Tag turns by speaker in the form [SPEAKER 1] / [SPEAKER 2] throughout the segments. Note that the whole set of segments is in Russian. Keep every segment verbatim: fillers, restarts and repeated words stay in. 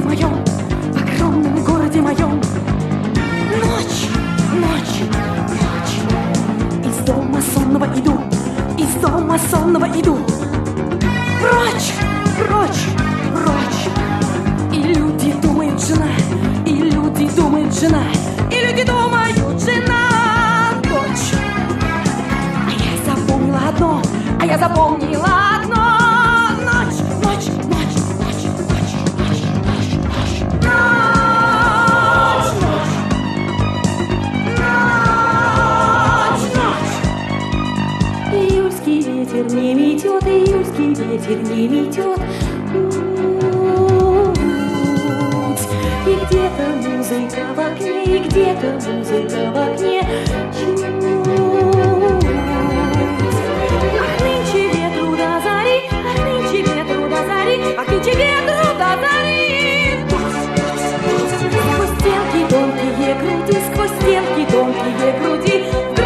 [SPEAKER 1] моем, в огромном городе моем. Ночь, ночь, ночь. Из дома сонного иду, из дома сонного иду. Прочь, прочь, прочь. И люди думают жена, и люди думают жена, и люди думают жена, дочь. А я запомнила одно, а я запомнила одно. Ночь, ночь, ночь, ночь, ночь, ночь, ночь, ночь, ночь, ночь, ночь. Июльский ветер не метет, июльский ветер не метет. И где-то музыка в окне, и где-то музыка в окне. Ах, нынче ветру до зари, ах, нынче ветру до зари, ах, нынче ветру до зари. Сквозь стенки тонкие груди, сквозь стенки тонкие груди.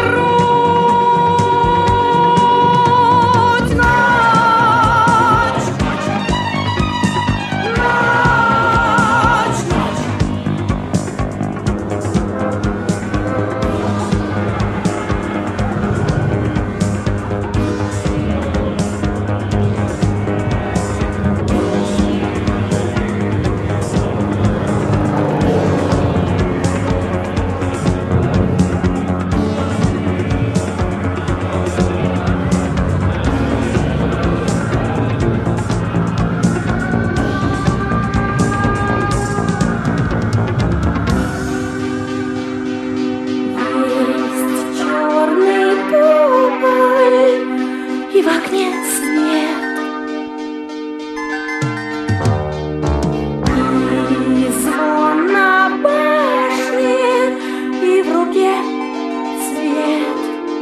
[SPEAKER 1] И в окне свет, и звон на башне, и в руке цвет,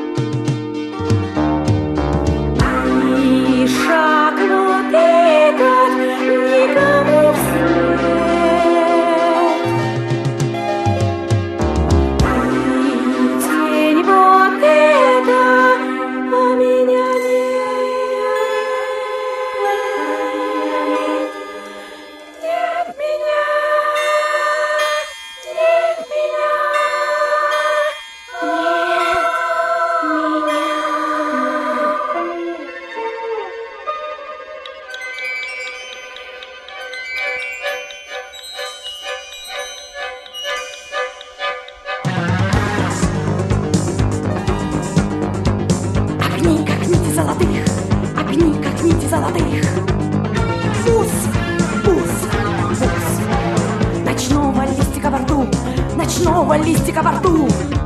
[SPEAKER 1] и шаг вот этот никому вслед, и тень вот эта, а меня нет. Огни, как нити золотых, огни, как нити золотых. Вкус, вкус, вкус ночного листика во рту, ночного листика во рту.